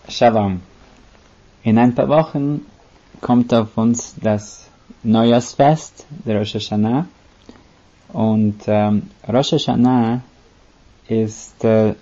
Shalom. In ein paar Wochen kommt auf uns das Neujahrsfest, der Rosh Hashanah. Und Rosh Hashanah ist da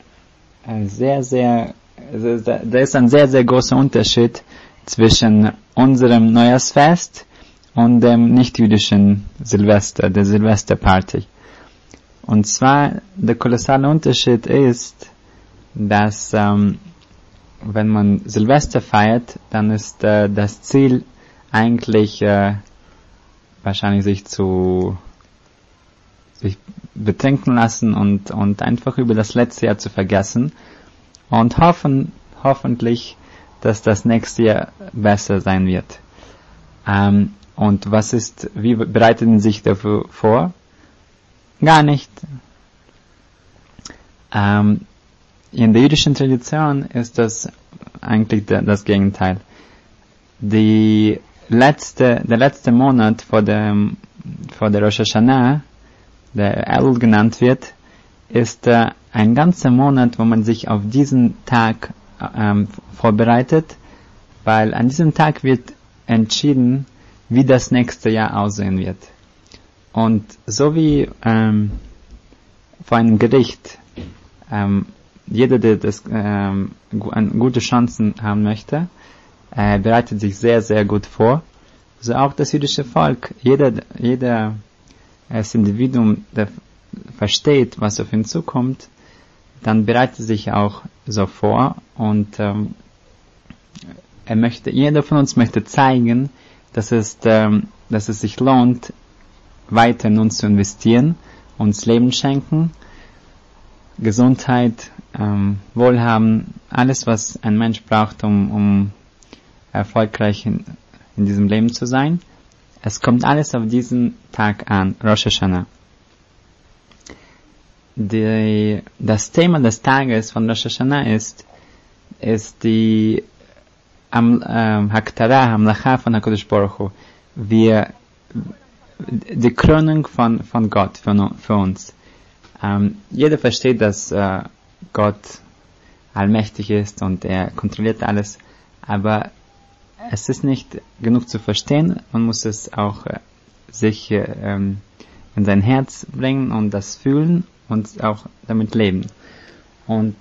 ist ein sehr, sehr großer Unterschied zwischen unserem Neujahrsfest und dem nicht-jüdischen Silvester, der Silvesterparty. Und zwar, der kolossale Unterschied ist, dass wenn man Silvester feiert, dann ist das Ziel eigentlich wahrscheinlich sich betrinken lassen und einfach über das letzte Jahr zu vergessen und hoffentlich, dass das nächste Jahr besser sein wird. Und wie bereiten Sie sich dafür vor? Gar nicht. In der jüdischen Tradition ist das eigentlich das Gegenteil. Der letzte Monat vor der Rosh Hashanah, der Elul genannt wird, ist ein ganzer Monat, wo man sich auf diesen Tag vorbereitet, weil an diesem Tag wird entschieden, wie das nächste Jahr aussehen wird. Und so wie vor einem Gericht jeder, der gute Chancen haben möchte, bereitet sich sehr, sehr gut vor. So auch das jüdische Volk. Jeder als Individuum, der versteht, was auf ihn zukommt, dann bereitet sich auch so vor und jeder von uns möchte zeigen, dass es sich lohnt, weiter in uns zu investieren, uns Leben schenken, Gesundheit, Wohlhaben, alles, was ein Mensch braucht, um erfolgreich in diesem Leben zu sein. Es kommt alles auf diesen Tag an, Rosh Hashanah. Das Thema des Tages von Rosh Hashanah ist die Haktara, Hamlacha von HaKadosh Baruch Hu, die Krönung von Gott für uns. Jeder versteht, dass Gott allmächtig ist und er kontrolliert alles, aber es ist nicht genug zu verstehen, man muss es auch sich in sein Herz bringen und das fühlen und auch damit leben. Und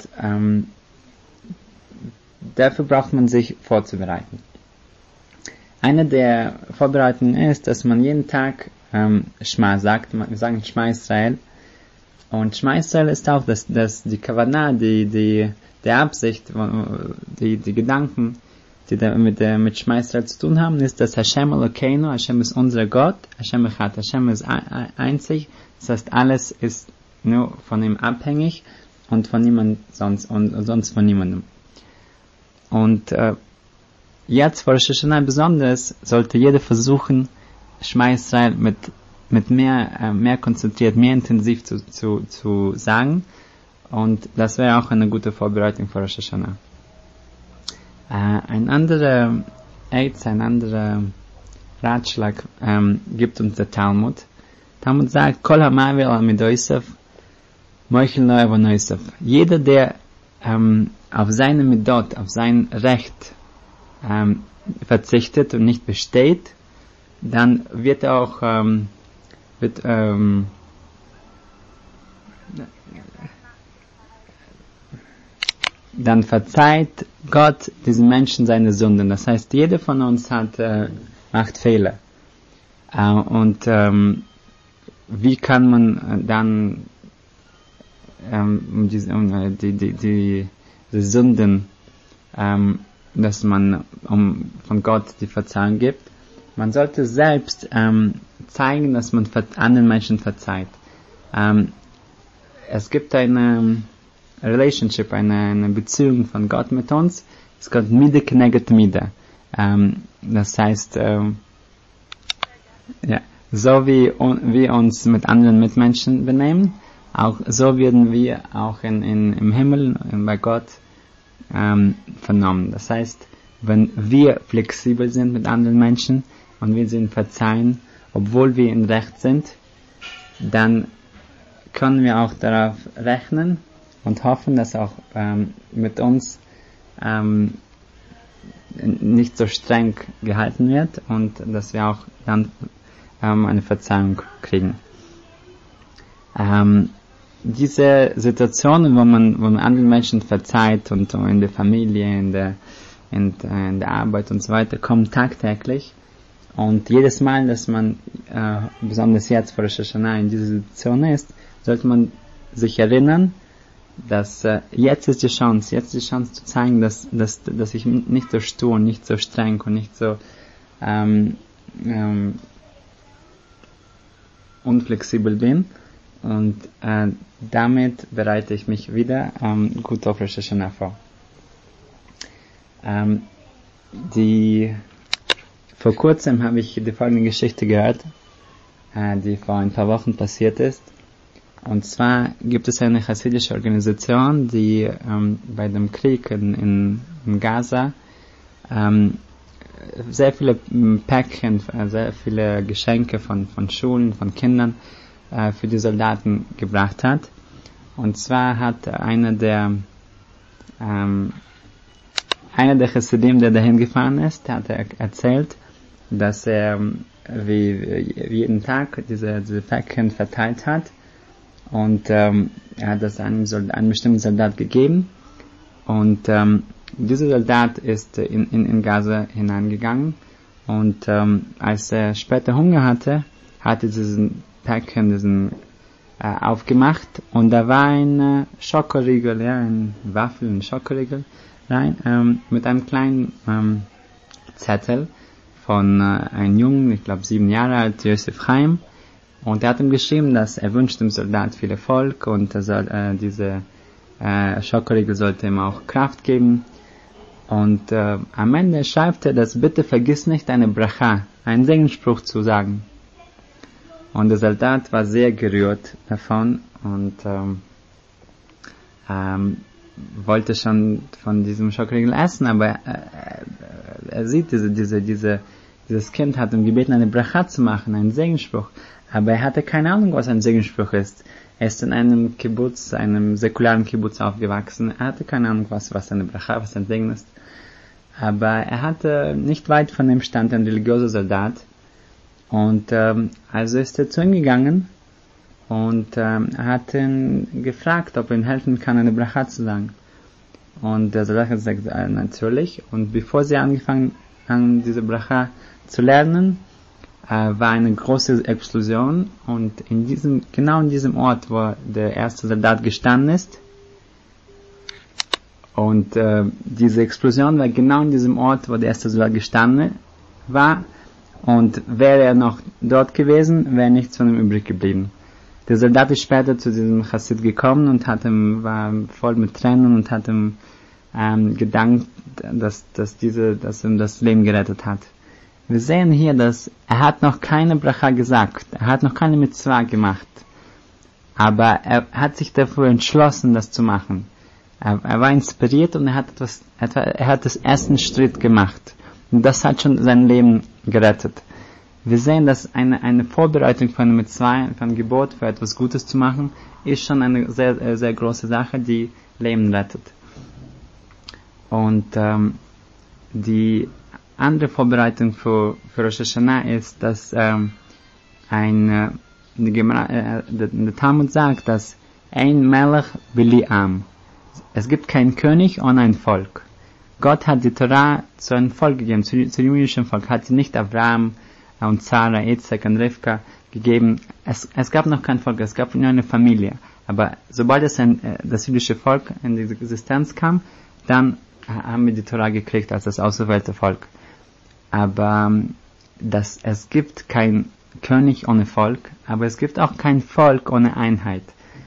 dafür braucht man sich vorzubereiten. Eine der Vorbereitungen ist, dass man jeden Tag Shema sagt. Wir sagen Shema Israel. Und Shema Israel ist auch die Kavanah, die Absicht, die Gedanken, die da mit Shema Israel zu tun haben, ist, dass Hashem Elokeinu, Hashem ist unser Gott, Hashem Echad, Hashem ist einzig, das heißt, alles ist nur von ihm abhängig und von niemand sonst und sonst von niemandem. Und jetzt vor Rosh Hashanah besonders sollte jeder versuchen, Shema Israel mit mehr konzentriert, mehr intensiv zu sagen. Und das wäre auch eine gute Vorbereitung für Rosh Hashanah. Ein anderer Ratschlag gibt uns der Talmud. Talmud sagt, Kol ha'ma'avir al midosav, moichel lo evo noisav. Jeder, der auf seine Midot, auf sein Recht verzichtet und nicht besteht, dann wird er auch dann verzeiht Gott diesen Menschen seine Sünden. Das heißt, jeder von uns macht Fehler. Und wie kann man dann die Sünden, dass man von Gott die Verzeihung gibt? Man sollte selbst zeigen, dass man anderen Menschen verzeiht. Es gibt eine Relationship, eine Beziehung von Gott mit uns. Es kommt Mide connected Mide. Das heißt, so wie wir uns mit anderen Mitmenschen benehmen, auch so werden wir auch im Himmel bei Gott vernommen. Das heißt, wenn wir flexibel sind mit anderen Menschen und wir sie verzeihen, obwohl wir in Recht sind, dann können wir auch darauf rechnen und hoffen, dass auch mit uns nicht so streng gehalten wird und dass wir auch dann eine Verzeihung kriegen. Diese Situationen, wo man anderen Menschen verzeiht und in der Familie, in der Arbeit und so weiter, kommen tagtäglich. Und jedes Mal, dass man, besonders jetzt vor Rosh Hashanah in dieser Situation ist, sollte man sich erinnern, dass jetzt ist die Chance zu zeigen, dass ich nicht so stur und nicht so streng und nicht so unflexibel bin. Und damit bereite ich mich wieder gut auf Rosh Hashanah vor. Vor kurzem habe ich die folgende Geschichte gehört, die vor ein paar Wochen passiert ist. Und zwar gibt es eine chassidische Organisation, die bei dem Krieg in Gaza sehr viele Päckchen, sehr viele Geschenke von Schulen, von Kindern für die Soldaten gebracht hat. Und zwar hat einer der Chassidim, der dahin gefahren ist, hat erzählt, dass er wie jeden Tag diese Päckchen verteilt hat. Und er hat das einem bestimmten Soldat gegeben. Und dieser Soldat ist in Gaza hineingegangen. Und als er später Hunger hatte, hat er diesen Päckchen aufgemacht. Und da war ein Schokoriegel, ein Waffel, ein Schokoriegel rein, mit einem kleinen Zettel von einem Jungen, ich glaube 7 Jahre alt, Yosef Chaim. Und er hat ihm geschrieben, dass er wünscht dem Soldat viel Erfolg und diese Schokoriegel sollte ihm auch Kraft geben. Und am Ende schreibt er, dass bitte vergiss nicht eine Bracha, einen Segensspruch zu sagen. Und der Soldat war sehr gerührt davon und wollte schon von diesem Schokoriegel essen, aber er sieht dieses Kind hat ihm gebeten, eine Bracha zu machen, einen Segensspruch. Aber er hatte keine Ahnung, was ein Segensspruch ist. Er ist in einem Kibbutz, einem säkularen Kibbutz aufgewachsen. Er hatte keine Ahnung, was eine Bracha, was ein Segen ist. Aber er hatte nicht weit von ihm stand ein religiöser Soldat. Und also ist er zu ihm gegangen und hat ihn gefragt, ob er ihm helfen kann, eine Bracha zu sagen. Und der Soldat hat gesagt, natürlich. Und bevor sie angefangen haben, diese Bracha zu lernen, war eine große Explosion. Und genau in diesem Ort, wo der erste Soldat gestanden ist, und diese Explosion war genau in diesem Ort, wo der erste Soldat gestanden war. Und wäre er noch dort gewesen, wäre nichts von ihm übrig geblieben. Der Soldat ist später zu diesem Chassid gekommen und war voll mit Tränen und hat ihm gedankt, dass ihm das Leben gerettet hat. Wir sehen hier, dass er hat noch keine Bracha gesagt, er hat noch keine Mitzvah gemacht, aber er hat sich dafür entschlossen, das zu machen. Er war inspiriert und er hat das ersten Schritt gemacht. Und das hat schon sein Leben gerettet. Wir sehen, dass eine Vorbereitung von einer Mitzvah, von einem Gebot für etwas Gutes zu machen, ist schon eine sehr, sehr große Sache, die Leben rettet. Und die andere Vorbereitung für Rosh Hashanah ist, dass der Talmud sagt, dass ein Melech bili Am. Es gibt keinen König ohne ein Volk. Gott hat die Torah zu einem Volk gegeben, zu dem jüdischen Volk, hat sie nicht Abraham und Sarah, Isaac und Rivka gegeben. Es gab noch kein Volk, es gab nur eine Familie. Aber sobald das jüdische Volk in die Existenz kam, dann haben wir die Torah gekriegt als das auserwählte Volk. Aber es gibt kein König ohne Volk, aber es gibt auch kein Volk ohne Einheit.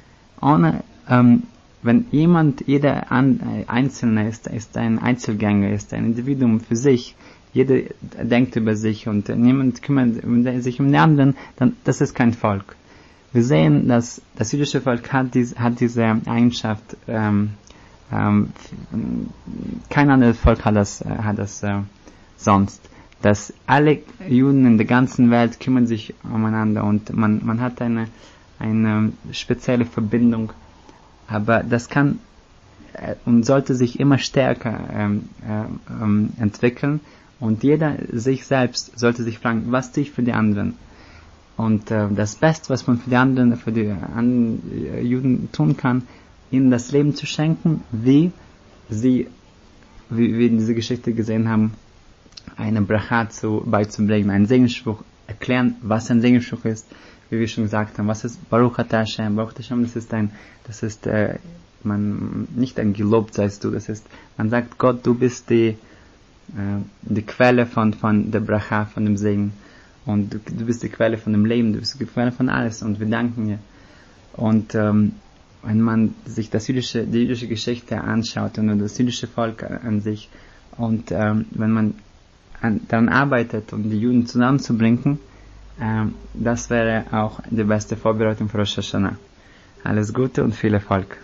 Wenn jeder Einzelne ist ein Einzelgänger, ist ein Individuum für sich, jeder denkt über sich und niemand kümmert sich um den anderen, dann das ist kein Volk. Wir sehen, dass das jüdische Volk hat diese Eigenschaft, kein anderes Volk hat das sonst, dass alle Juden in der ganzen Welt kümmern sich umeinander und man hat eine spezielle Verbindung. Aber das kann und sollte sich immer stärker entwickeln. Und jeder sich selbst sollte sich fragen, was tue ich für die anderen? Und das Beste, was man für die anderen Juden tun kann, ihnen das Leben zu schenken, wie wir in dieser Geschichte gesehen haben, eine Bracha beizubringen, einen Segensspruch, erklären, was ein Segensspruch ist, wie wir schon gesagt haben, was ist Baruch Atah Hashem? Baruch Hashem, das ist man nicht ein Gelobt seist du, das ist, man sagt Gott, du bist die Quelle von der Bracha, von dem Segen, und du bist die Quelle von dem Leben, du bist die Quelle von alles, und wir danken dir. Und wenn man sich die jüdische Geschichte anschaut und das jüdische Volk an sich, und wenn man daran arbeitet, um die Juden zusammenzubringen, das wäre auch die beste Vorbereitung für Rosh Hashanah. Alles Gute und viel Erfolg.